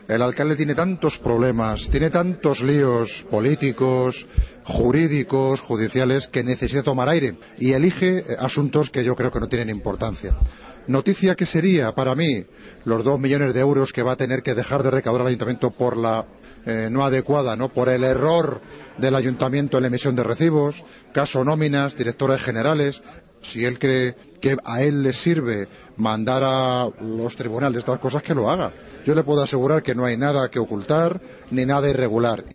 El alcalde tiene tantos problemas, tiene tantos líos políticos, jurídicos, judiciales, que necesita tomar aire y elige asuntos que yo creo que no tienen importancia. Noticia que sería para mí los 2 millones de euros que va a tener que dejar de recaudar el ayuntamiento por la no adecuada, ¿no?, por el error del ayuntamiento en la emisión de recibos, caso nóminas, directores generales. Si él cree que a él le sirve mandar a los tribunales estas cosas, que lo haga. Yo le puedo asegurar que no hay nada que ocultar ni nada irregular.